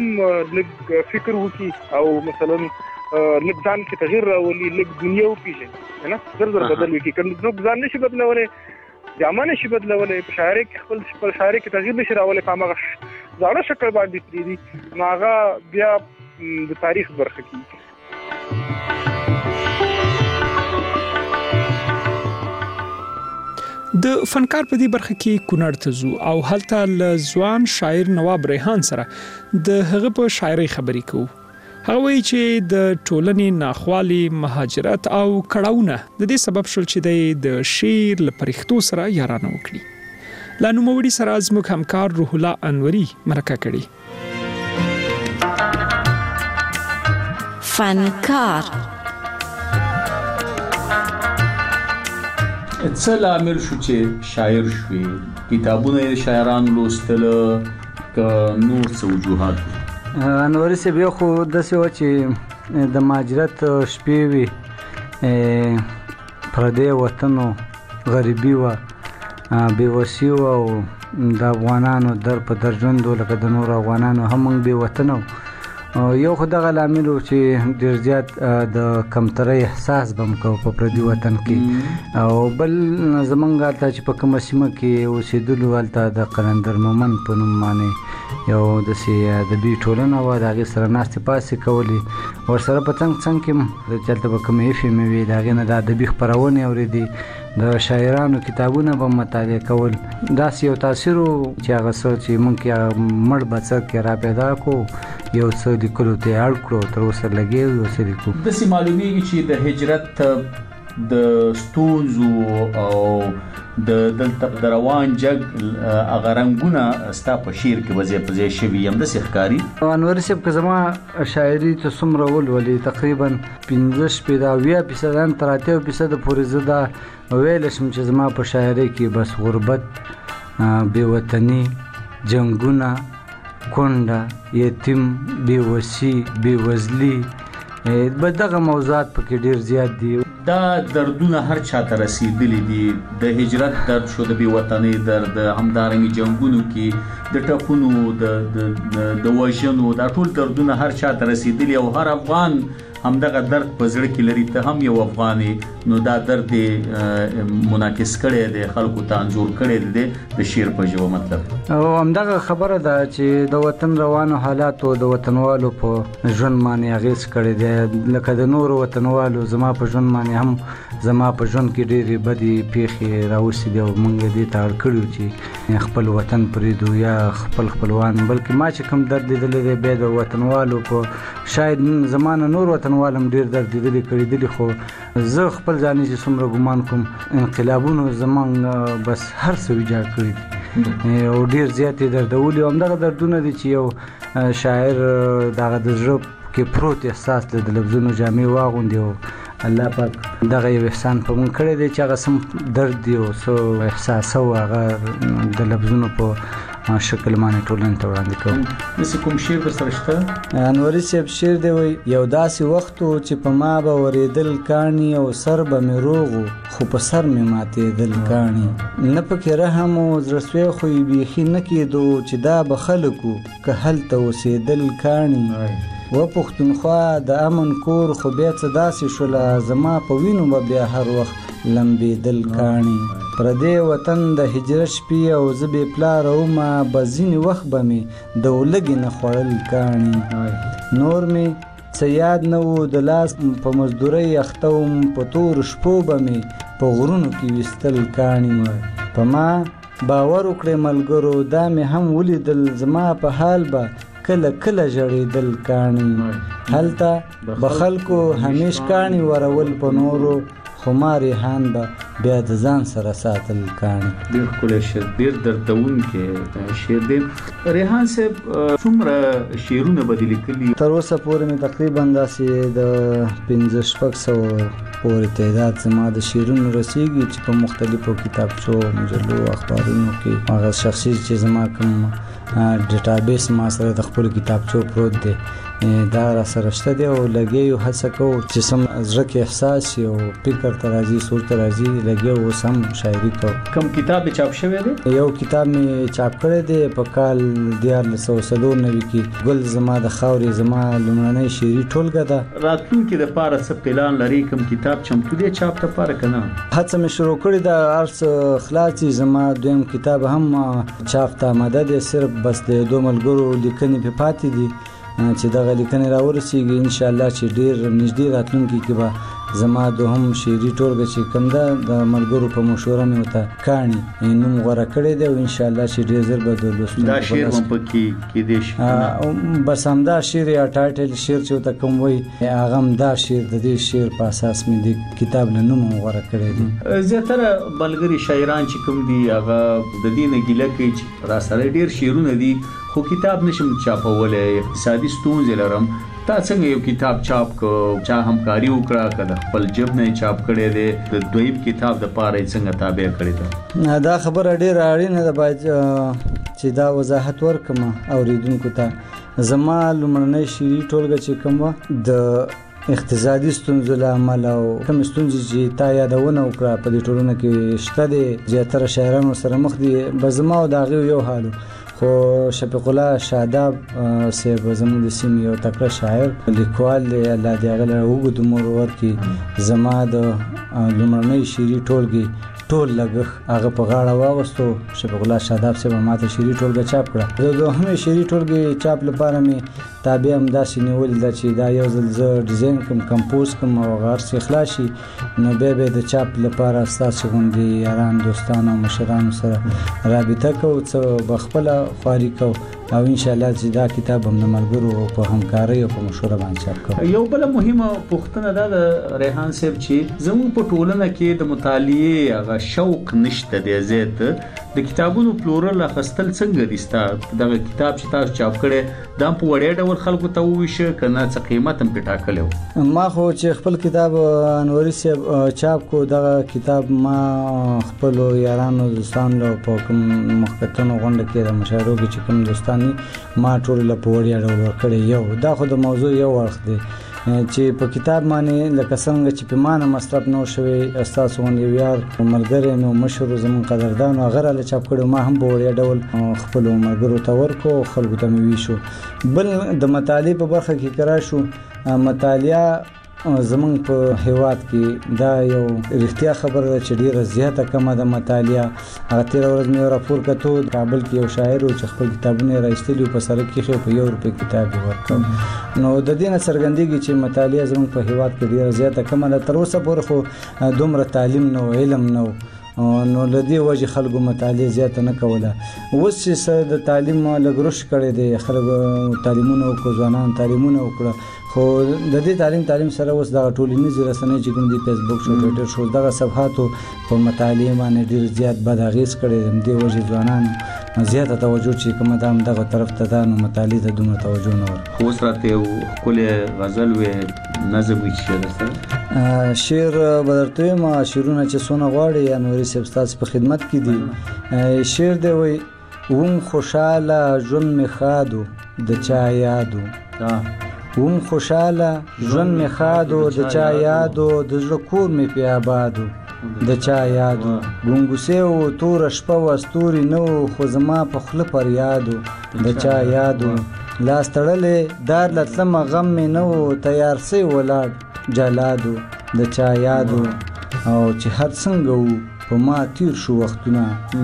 لږ فکر وکړي او مثلا لږ ځان کې تغییر راولي لږ دنیا وپیژني کنه زر بدل وکړي کنه ځان نشي بدلولای جامه نشي بدلولای په شاعري کې خپل شاعري کې تغییر نشي راولای په هغه ځاړه شکل باندې پریدي نو هغه بیا د تاریخ برخه کیږي. د فنکار په دې برخه کې کونړ ته ځو او هلته له ځوان شاعر نواب ریحان سره د هغه په شاعري خبرې کوو. هغه وایي چې د ټولنې ناخوالي مهاجرت او کړاوونه د دې سبب شول چې د شعر له پرښتو سره یارانه وکړي. لا نوموړي سره زموږ همکار روح الله انوري مرکه کړي. فنکار څه لامل شو چې شاعر شوې؟ کتابونه یې شاعران لوستل که نور څه وجوهات؟ انوري صاحب یو خو داسې وه چې د مهاجرت شپې وې، پردی وطن و، غریبي وه، بېوسي وه او د افغانانو در په در ژوند و لکه د نورو افغانانو هم موږ بې وطنه و. یو خو دغه لامل و چې ډېر زیات د کمترۍ احساس به م کوو په پردي وطن کې، او بل زمونږ هلته چې په کومه سیمه کې اوسېدلو هلته د قلندر مومند په نوم باندې یو داسې ادبي ټولنه وه، د هغې سره ناستې پاستې کولې، ورسره په څنګ څنګ کې چې هلته به کومې ایفې وې د هغې نه د ادبي خپرونې اورېدې، د شاعرانو کتابونه به مطالعه کول. داسې یو تاثیر و چې هغه څه چې موږ کې مړ بڅه کې را پیدا کړو، یو څه لیکلو ته یې اړ کړو، تر اوسه لګیا یو څه لیکو. داسې معلومیږي چې د هجرت د ستونزو او د دلته د روان جګ هغه رنګونه ستا په شعر کې وځای په ځای شوي، همداسې ښکاري؟ انور صاحب که زما شاعري ته څومره ولولې، تقریبا 50% تر 80% پورې زه دا ویلی شم چې زما په شاعرۍ کې بس غربت، بېوطني، جنګونه، کونډه، یتیم، بېوسي، بېوزلي، به دغه موضوعات پکې ډېر زیات دي. دا دردونه هر چا ته رسیدلی دي، د هجرت درد شو، د بېوطنۍ درد، همدارنګې جنګونو کې د ټپونو، د وژنو، دا ټول دردونه هر چا ته رسیدلی او هر افغان همدغه درد په زړه کې لري. ته هم یو افغان یې، نو دا درد منعکس کړی دی، خلکو ته انځور کړی دی د شعر په ژبه مطلب. او همدغه خبره ده چې د وطن روانو حالاتو د وطنوالو په ژوند باندې اغېز کړی دی، لکه د نورو وطنوالو زما په ژوند باندې هم زما په ژوند کې ډېرې بدې پیښې راوستې دي او موږ دې ته اړ کړي چې خپل وطن پرېږدو یا خپل خپلوان، بلکې ما چې کوم درد لیدلی دی بیا د وطنوالو په شاید زما نه نور وطنوال هم ډېر درد لیدلي کړېدلي، خو زه خپل ځاني چې څومره ګمان کوم انقلابونو زموږ بس هر څه ویجاړ کړي دي او ډېر زیات یې دردولي. او همدغه دردونه دي چې یو شاعر دغه د زړه کې پروت احساس د لفظونو جامې واغوندي، او الله پاک دغه یو احسان په موږ کړی دی چې هغه څه درد دی او څه احساس او هغه د لفظونو په شکل باندې ټولنې ته وړاندې کوو. داسې کوم شعر درسره شته؟ انوري صاحب شعر دی وایي: یو داسې وخت و چې په ما به ورېدل کاڼي او سر به مې روغ و، خو په سر مې ماتېدل کاڼي، نه پکې رحم و زړسوی خو یې بیخي نه کېدو چې دا به خلک و که هلته اوسېدل کاڼي. و پښتونخوا د امن کور خو بیا څه داسې شوله، زما په وینو به بیا هر وخت لمبېدل کاڼي. پردی وطن د هجرت شپې او زه بې پلاره ومه، به ځینې وخت به مې د ولږې نه خوړل کاڼي. نور مې څه یاد نه و، د لاس په مزدورۍ اخته وم، په تورو شپو به مې په غرونو کې ویستل کاڼي. په ما باور وکړئ ملګرو، دا مې هم ولیدل، زما په حال به کله کله ژړېدل کاڼي. هلته به خلکو همیش کاڼي ورول په نورو، خو ما ریحان به بیا د ځان سره ساتل کاڼي. ډېر ښکلی شعر، ډېر دردونکی شعر دی. ریحان صاحب څومره شعرونه به دې لیکلي؟ تر اوسه پورې مې تقریبا داسې د 500-600 پورې تعداد زما د شعرونو رسیږي چې په مختلفو کتابچو، مجلو، اخبارونو کې هغه شخصي چې زما کوم ډیټابیس ما سره د خپل کتابچو پروت دی دا را سره شته دی، او لګیو هڅه کوو چې سم زړه کې احساس او فکر ته راځي، سوچ ته راځي، لګیو اوس هم شاعري کوو. کوم کتاب چاپ شوی دی؟ یو کتاب مې چاپ کړی دی په کال 1994 کې، ګل زما د خاورې زما لومړنۍ شعري ټولګه ده. راتلونکي دپاره څه پلان لري؟ کوم کتاب چمتو دی چاپ دپاره که نه؟ هڅه مې شروع کړې ده، هر څه خلاص دي. زما دویم کتاب هم چاپ ته آماده دی، صرف بس د 2 ملګرو لیکنې پې پاتې دي چې دغه لیکنې راورسیږي انشاءالله، چې ډېر نږدې راتلونکي کې به زما دوهم شعري ټولګه چې کوم ده د ملګرو په مشوره مې ورته کاڼي نوم غوره کړی دی، او انشاءالله چې ډېر ژر به د لوستونکو دا شعر هم پکې کیدی شي. بس همدا شعر یا ټایټل شعر چې ورته کوم وایي هغه هم دا شعر د دې شعر په اساس مې د کتاب له نوم هم غوره کړی دی. زیاتره ملګري شاعران چې کوم دي هغه د دې نه ګیله کوي چې راسره ډېر شعرونه دي خو کتاب نشم چاپولی، اقتصادي ستونزې لرم، تا څنګه یو کتاب چاپ کو چا همکاري وکړه کله خپل جب نه چاپ کړي دي د دویم کتاب د پاره څنګه تابع کړی ده دا خبره ډیره اړینه ده باید چې دا وضاحت ورکم اوریدونکو ته زما لومړنۍ شعري ټولګه چې کومه د اقتصادي ستونزو له امله او کوم ستونزې چې تا یادونه وکړه په دې ټولنه کې شته دي زیاتره شاعرانو سره مخ دي به زما او د هغې یو حالو خو شفیق الله شاداب صاحب زموږ د سیمې یو تکړه شاعر لیکوال دی الله دې هغه له اوږد عمر ورکړي زما د لومړنۍ شعري ټولګې ټول لګښت هغه په غاړه واغوستو شفیق الله شاداب صاحب ماته شعري ټولګه چاپ کړه د دوهمې شعري ټولګې چاپ لپاره مې تابع همداسې نیولې ده چې دا یو ځل زه ډیزاین کوم کمپوز کوم او هغه هر څه خلاص شي نو بیا به د چاپ لپاره ستاسو غوندې یاران دوستان او مشرانو سره رابطه کوو څه به خپله خواري کوو او انشاءالله چې دا کتاب هم د ملګرو په همکارۍ او په مشوره باندې چاپ کوو. یو بله مهمه پوښتنه دا د ریحان صاحب چې زموږ په ټولنه کې د مطالعې هغه شوق نشته دی زیات د کتابونو پلورل اخیستل څنګه دي ستا دغه کتاب چې تاسو چاپ کړی دا په وړیا ډول خلکو ته وویشه که نه څه قیمت هم پرې ټاکلی و؟ ما خو چې خپل کتاب انوري صاحب چاپ کو دغه کتاب ما خپلو یارانو دوستانو له په کوم مخکتنو غونډه کې د مشاعرو کې چې کوم دوستان ما ټول له په وړیا ډول ورکړی یو دا خو د موضوع یو اړخ دی چې په کتاب باندې لکه څنګه چې په مانه مصرف نو شوی ستاسو غوندې ویار ملګری نو مشر زموږ قدردان هغه راله چاپ کړی ما هم په وړیا ډول خپلو ملګرو ته ورکړو خلکو ته مې ویشو بل د مطالعې په برخه کې کرا شو مطالعه زمونږ په هیواد کې دا یو رښتیا خبره ده چې ډیره زیاته کمه ده مطالعه هغه تېره ورځ مې یو راپور کتو کابل کې یو شاعر و چې خپل کتابونه یې راایستلي په سړک کې ایښي په 1 روپۍ کتاب یې ورکړ نو د دې نه څرګندېږي چې مطالعه زمونږ په هیواد کې ډیره زیاته کمه ده تر اوسه پورې خو دومره تعلیم نه و علم نه و نو له دې وجې خلکو مطالعه زیاته نه کوله اوس چې څه د تعلیم لږ رشد کړی دی خلکو تعلیمونه وکړو ځوانان تعلیمونه وکړه خو د دې تعلیم سره اوس دغه ټولنیزې رسنۍ چې کوم دي فیسبوک شو ټویټر شو دغه صفحاتو په مطالعې باندې ډېر زیات بد اغېز کړی دی دې وجې ځوانان زیاته توجه چې کومه ده همدغه طرف ته ده نو مطالعې ته دومره توجه نه ورکوي. خو اوس راته یو ښکلی غزل وې نظم وي چې شعر سره شعر به درته ویم شعرونه چې څونه غواړي انوري صاحب ستاسو په خدمت کې دي شعر دی وایي وم خوشحاله ژوند مې ښاد و د چا یاد و وم خوشحاله ژوند مې ښاد و د چا یاد و د زړه کور مې پې آباد و د چا یاد و ګونګوسې و توره شپه و ستوري نه و خو زما په خوله پر یاد و د چا یاد و لاس تړلې دار له تلمه غم مې نه و تیار سوی ولاړ جلاد و د چا یاد و او چې هر څنګه و په ما تیر شو وختونه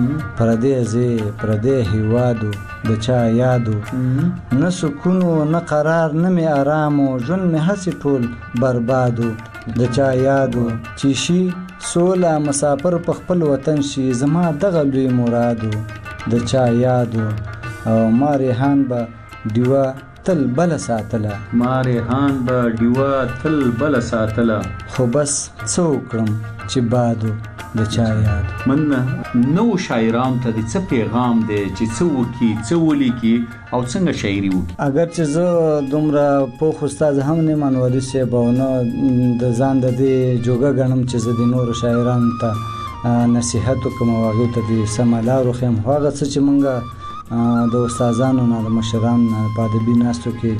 پردی ځای پردی هیواد و د چا یاد و نه سکون و نه قرار نه مې آرام و ژوند مې هسې ټول برباد و د چا یاد و چې شي سوله مسافر په خپل وطن شي زما دغه لوی مراد و د چا یاد و او ما ریحان به ډیوه تل بل ساتله ما ریحان به ډیوه تل بل ساتله خو بس څه وکړم چې باد و د چا یاد مننه نو شاعرانو ته د څه پیغام دی چې څه وکړي څه ولیکي او څنګه شاعري وکړي اگر چې زه دومره پوخ استاد هم نه منوري صاحب او نه د ځان د دې جوګه ګڼم چې زه د نورو شاعرانو ته نصیحت وکړم او هغوی ته د سمه لار وښیم خو هغه څه چې موږ د استادانو نه د مشرانو نه په ادبي ناستو کې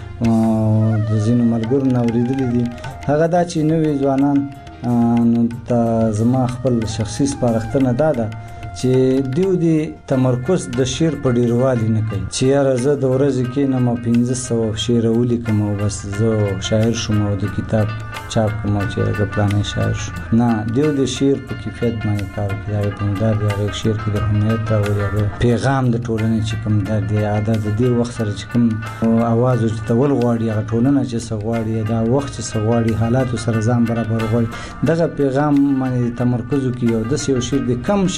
د ځینو ملګرو نه اورېدلي دي هغه دا چې نوي ځوانان نو ته زما خپل شخصي سپارښتنه دا ده چې دیو دی تمرکز د شعر په ډیروالي نه کوي چې یاره زه د ورځې کښېنم او 1500 شعر ولیکم او بس زه شاعر شوم او د کتاب چاپ کوم او چې هغه پلانې شاعر شو نه دیو د شعر په کیفیت باندې کار کوي هغې په مدار دی هغې شعر کې د حمیت راولي هغه پیغام د ټولنې چې کوم دا دی عادت د دې وخت سره چې کوم اواز اوچتول غواړي هغه ټولنه چې څه غواړي دا وخت چې څه غواړي حالاتو سره ځان برابر غواړي دغه پیغام باندې تمرکز وکړي او داسې یو شعر دی کم شعر دی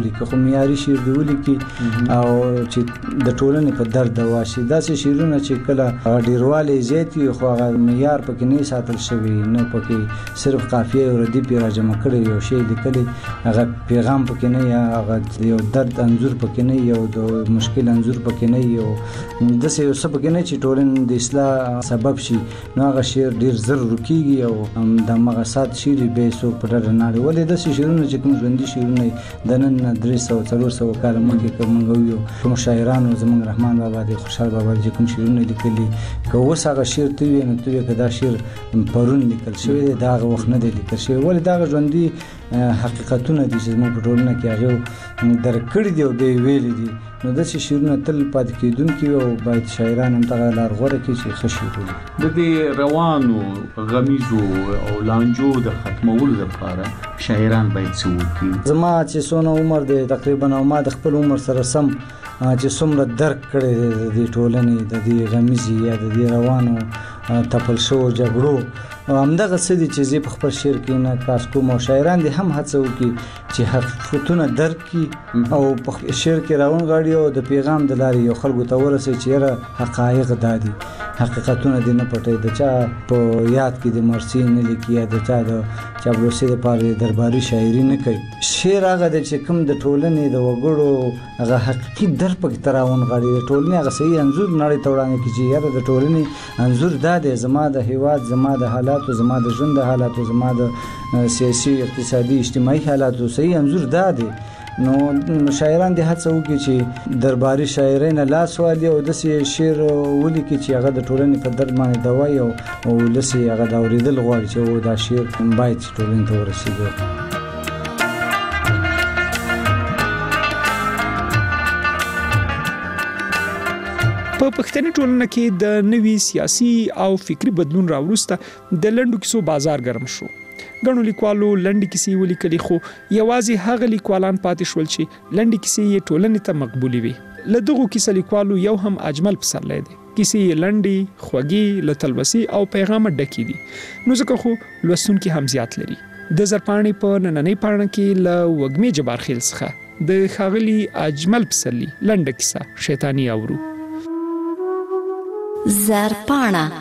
ولیکي خو معیاري شعر دې ولیکي او چې د ټولنې په درد دوا شي. داسې شعرونه چې کله ډیروالی زیات وي خو هغه معیار پکې نه ساتل شوی، نه پکې صرف قافیه او ردیف یې راجمع کړی، یو شی لیکلی هغه پیغام پکې نه، یا هغه یو درد انځور پکې نه، یو د مشکل انځور پکې نه، یو داسې یو څه پکې نه چې ټولنې د اصلاح سبب شي. نو هغه شعر ډیر زر ورکیږي او د مغه سات شعر به څوک په ډېر نه لري. ولې داسې شعرونه چې کوم ژوندۍ شعرونه د نن 300-400 کال مخکې کوم یو کوم شاعرانو زمونږ رحمان بابا دی، خوشحال بابا دی کوم شعرونه لیکلي، که اوس هغه شعر ته وي نو ته که دا شعر پرون لیکل شوی دی دا هغه وخت نه دی لیکل شوی. ولې دا ژوندۍ حقیقتونه دي چې زموږ په ټولنه کې هغه درکړي دي او دی ویلي دي. نو داسې شعرونه تل پاتې کېدونکي وي او باید شاعران هم دغه لار غوره کړي چې ښه شعر ولیکي. د دې روانو غمیزو او لانجو د ختمولو لپاره شاعران باید څه وکړي؟ زما چې څونه عمر دی تقریبا او ما د خپل عمر سره سم چې څومره درک کړی دی د دې ټولنې د دې غمیزې یا د دې روانو تپل شوو جګړو همدغه څه دي چې زه په خپل شعر کې انعکاس کوم او شاعران دې هم هڅه وکړي چې حقیقتونه درک کړي او په شعر کې راونغاړي او د پیغام د لارې یو خلکو ته ورسوي چې یاره حقایق دا دي، حقیقتونه دې نه پټوي، د چا په یاد کې د مرثي نه لیکي یا د چا د چاپلوسۍ لپاره درباري شاعري نه کوي. شعر هغه دی چې کوم د ټولنې د وګړو هغه حقیقي درد پکې ته راونغاړي، د ټولنې هغه صحیح انځور نړۍ ته وړاندې کړي چې یاره د ټولنې انځور دا دی، زما د هیواد، زما د حالاتو، زما د ژوند د حالاتو، زما د سیاسي اقتصادي اجتماعي حالاتو صحیح انځور دا دی. نو شاعران دې هڅه وکړي چې درباري شاعرۍ نه لاس والي او داسې شعر ولیکي چې هغه د ټولنې په درد باندې دوا وي او ولس یې هغه د اورېدل غواړي چې دا شعر باید چې ټولنې ته ورسېږي. په پښتني ټولنه کې د نوي سیاسي او فکری بدلون راوروسته د لنډو کیسو بازار ګرم شو. ګڼو لیکوالو لنډې کیسې ولیکلې خو یوازې هغه لیکوالان پاتې شول چې لنډې کیسې یې ټولنې ته مقبولې وي. له دغو کیسه لیکوالو یو هم اجمل پسرلی دی. کیسې یې لنډې، خوږې، له تلوسې او پیغامه ډکې دي، نو ځکه خو لوستونکي هم زیات لري. د زرپاڼې په نننۍ پاڼه کې له وږمې جبارخیل څخه د ښاغلي اجمل پسرلي لنډه کیسه شیطاني اورو. زرپاڼه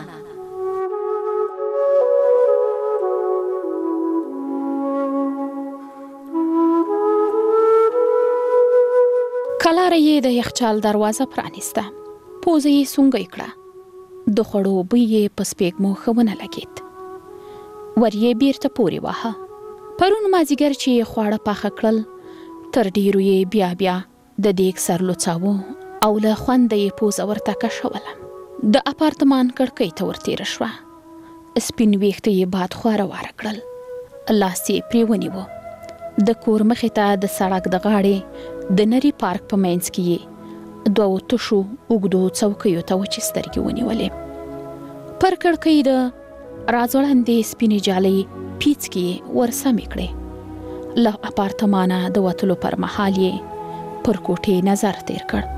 کلاره یې د یخچال دروازه پرانیسته، پوزه یې سونګی کړه، د خوړو بوی یې په سپېږمو ښه ونه لګېد. ور یې بیرته پورې واهه. پرون مازدیګر چې یې خواړه پاخه کړل، تر ډېرو یې بیا د دیګ سر لوڅاوه او له خونده یې پوزه ورته کشوله. د اپارتمان کړکۍ ته ورتېره شوه. سپین ویښته یې باد خواره واره کړل، لاس یې پرې ونیوه. د کور مخې ته د سړک د غاړې د نری پارک په منځ کې یې دوو تشو اوږدو څوکیو ته وچې سترګې ونیولې. پر کړکۍ د راځوړندې سپینې جالۍ پیڅکې یې ورسمې کړې. له اپارتمانه د وتلو پر مهال یې پر کوټې نظر تیر کړ.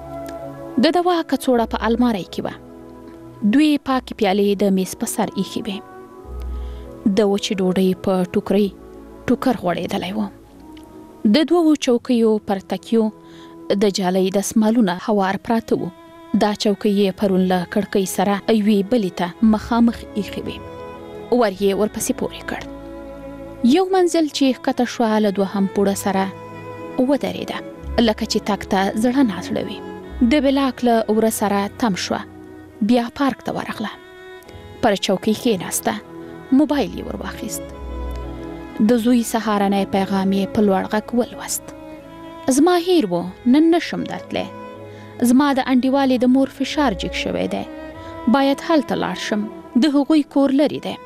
د دوا کڅوړه په المارۍ کې وه. دوی پاکې پیالې د میز په سر ایښې وې. د وچې ډوډۍ په ټوکرۍ ټوکر غوړېدلی و. د دوو چوکیو پر تکیو د جالۍ دستمالونه هوار پراته وو. دا چوکۍ یې پرون له کړکۍ سره یوې بلې ته مخامخ ایښې وې. ور یې ورپسې پورې کړ. یو منزل چې ښکته شوه له دوهم پوړه سره ودرېده، لکه چې تګ ته زړه نازړوي. د بلاک له وره سره تم شوه، بیا پارک ته ورغله. پر چوکۍ کېناسته، موبایل یې ور واخیست. د زوی سهارنی پیغام یې په لوړ غږ ولوست. زما هیر و، نن نشم درتلی. زما د انډیوالې د مور فشار جګ شوی دی، باید هلته لاړ شم، د هغوی کور لرې دی.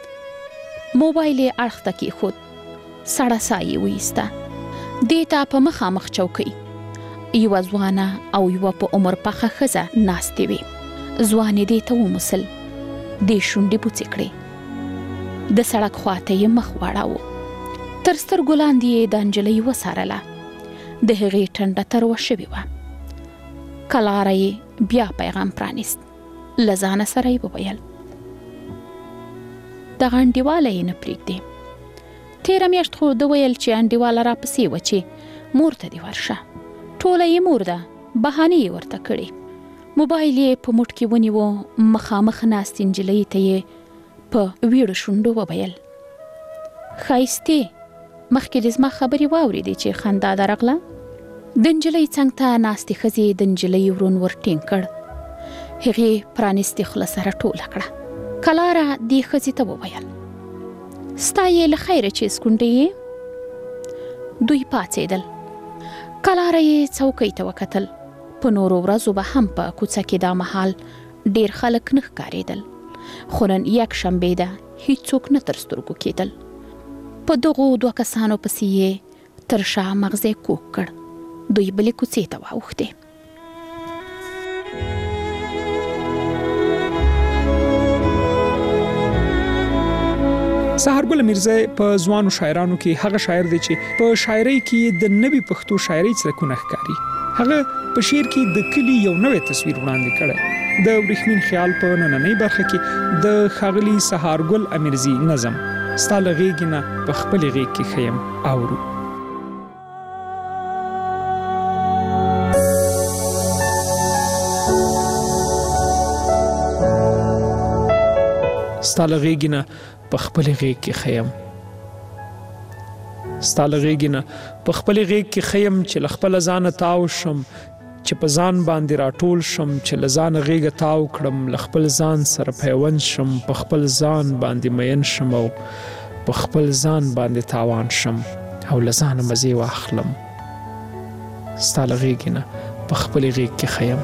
موبایل یې اړخ ته کېښود، سړه ساه یې وایسته. دې ته په مخامخ چوکۍ یوه ځوانه او یوه په عمر پخه ښځه ناستې وې. ځوان یې دې ته وموسل، دې شونډې بوڅې کړې. د سړک خواته یې مخ واړاوه. تر سترګو لاندې یې د نجلۍ وڅارله، د هغې ټنډه تروه شوې وه. کلاره یې بیا پیغام پرانیست. له ځانه سره یې وویل دغه انډیواله یې نه پرېږدې. تېره میاشت خو ده ویل چې انډیواله راپسې وه چې مور ته دې ورشه. ټوله یې مور ده، بهانې یې ورته کړې. موبایل یې په موټ کې ونیو. مخامخ ناستې نجلۍ ته یې په ویړو شونډو وویل: ښایستې، مخکې دې زما خبرې واورېدې چې خندا درغله؟ د نجلۍ څنګ ته ناستې ښځې د نجلۍ ورون ور ټینګ کړ. هغې پرانیستې خوله سره ټوله کړه. کلاره دې ښځې ته وویل: ستا یې له خیره چې سکونډې یې؟ دوی پاڅېدل. کلاره یې څوکۍ ته وکتل. په نورو ورځو به هم په کوڅه کې دا مهال ډېر خلک نه ښکارېدل، خو نن یک شنبې ده، هیڅوک نه تر سترګو کېدل. په دغو 2 کسانو پسې یې تر شا مغزی کوږ کړ. دوی بلې کوڅې ته واوښتې. سحرګل میرزا په ځوانو شاعرانو کې هغه شاعر دی چې په شاعرۍ کې د نوې پښتو شاعرۍ څرکونه ښکاري. هغه په شعر کې د کلی یو نوې تصویر وړاندې کړی. د ورېښمین خیال په نننۍ برخه کې د ښاغلي سحرګل امیرزي نظم ستا له غېږې نه په خپلې غېږ کې ښیم اورو. ستا له غېږې نه په خپلې غېږ کې ښیم، ستا له غېږې نه په خپلې غېږ کې ښیم، چې له خپله ځانه تاو شم، چې په ځان باندې راټول شم، چې له ځانه غېږه تاو کړم، له خپل ځان سره پیوند شم، په خپل ځان باندې مین شم او په خپل ځان باندې تاوان شم او له ځانه مزې واخلم. ستا له غېږې نه په خپلې غېږ کې ښیم.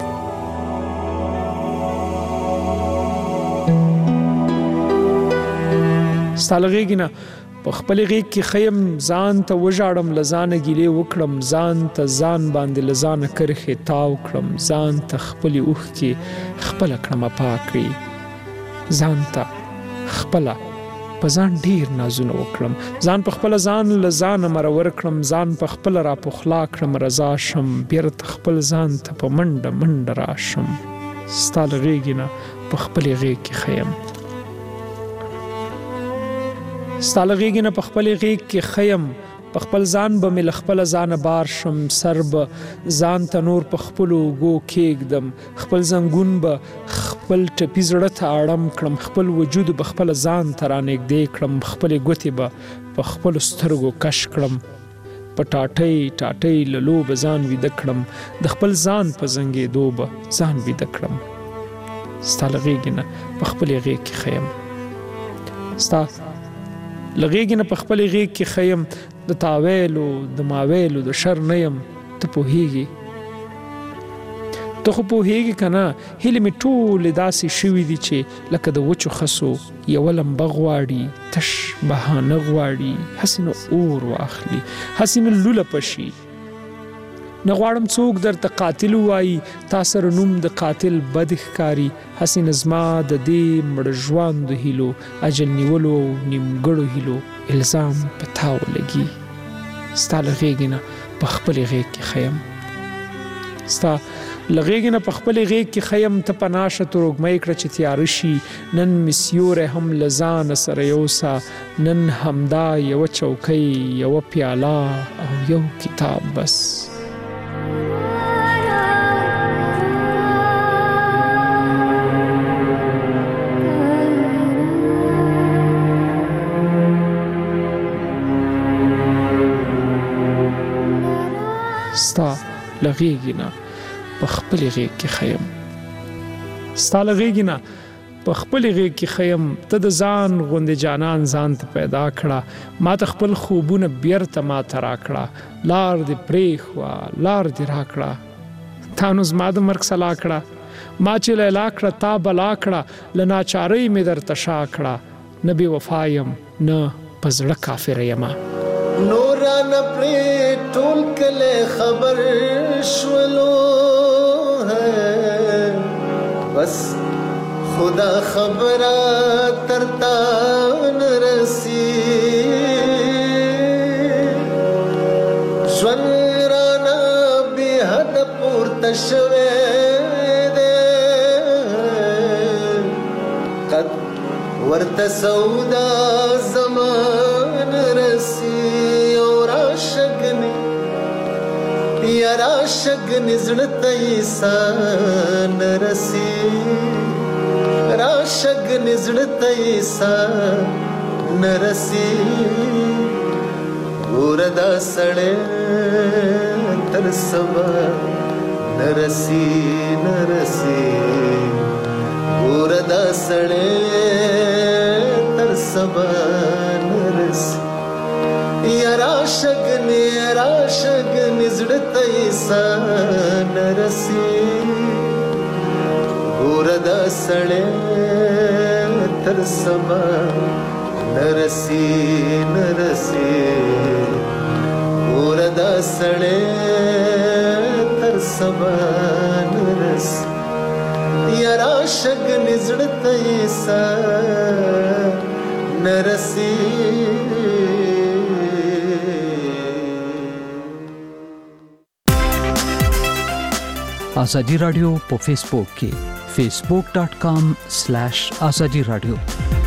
ستا له غېږې نه په خپلې غېږ کې ښیم، ځان ته وژاړم، له ځانه ګیلې وکړم، ځان ته ځان باندې له ځانه کرښې تاو کړم، ځان ته خپلې اوښکې خپله کړمه پاکې، ځان ته خپله په ځان ډېر نازونه وکړم، ځان په خپله ځان له ځانه مرور کړم، ځان په خپله را پخلا کړم، رضا شم، بیرته خپل ځان ته په منډه منډه راشم. ستا له غېږې نه په خپلې غېږ کې ښیم. ستا له غېږې نه په خپلې غېږ کې ښیم، په خپل ځان به مې له خپله ځانه بار شم، سر به ځان ته نور په خپلو اوږو کېږدم، خپل زنګون به خپل ټپي زړه ته اړم کړم، خپل وجود به خپله ځان ته رانږدې کړم، خپلې ګوتې به په خپلو سترګو کش کړم، په ټاټۍ ټاټۍ له لوبه ځان ویده کړم، د خپل ځان په زنګېدو به ځان ویده کړم. ستا له غېږې نه په خپلې غېږ کې ښیم. ستا له غېږې نه په خپلې غېږ کې ښیم، د تاویلو د ماویلو د شر نه یم، ته پوهېږې، ته خو پوهېږې که نه، هیلې مې ټولې داسې شوي دي چې لکه د وچو خسو یوه لمبه غواړي، تش بهانه غواړي، هسې نه اور واخلي، هسې نه لوله پشي. نه غواړم څوک درته قاتل ووایي، تا سره نوم د قاتل بد ښکاري، هسې نه زما د دې مړه ژوندو هیلو، اجل نیولو او نیمګړو هیلو الزام په تا ولګي. ستا له غېږې نه په خپلې غېږ کې ښیم. ستا له غېږې نه په خپلې غېږ کې ښیم، ته په ناشه تروږمۍ کړه چې تیاره شي، نن مې سیوری هم له ځانه سره یوسه، نن همدا یوه چوکۍ، یوه پیاله او یو کتاب بس. ستا له غېږې نه په خپلې غېږ کې ښیم. ستا له غېږې نه په خپلې غېږ کې ښیم، ته د ځان غوندې جانان ځان ته پیدا کړه، ما ته خپل خوبونه بیرته ما ته راکړه، لار دې پرېښوه لار دې راکړه، تا نو زما د مرګ سلا کړه، ما چې لیلا کړه تا بلا کړه، له ناچارۍ مې درته شا کړه، نه بې وفا یم نه په زړه کافره یمه. نورانه پرې ټول کله خبر شولو ہے، بس خدا خبره ترتا نرسی، ژوند رانه بې حده پورته شوی دی، قد ورته سودا زمان رسی او راشګنې یارا شګ نزړه تیسا نرسي را شګ نزړه تیسا نرسي وردا سړې تر سبا نرسي نرسي وردا سړې تر سبا نرسي یارا شګ نزړه تیسا نرسي وردا سړې تر سبا نرسي نرسي وردا سړې تر سبا نرسي یارا شګ نزړه تیسا نرسي ازادي رادیو په فیسبوک کې facebook.com/azadi radio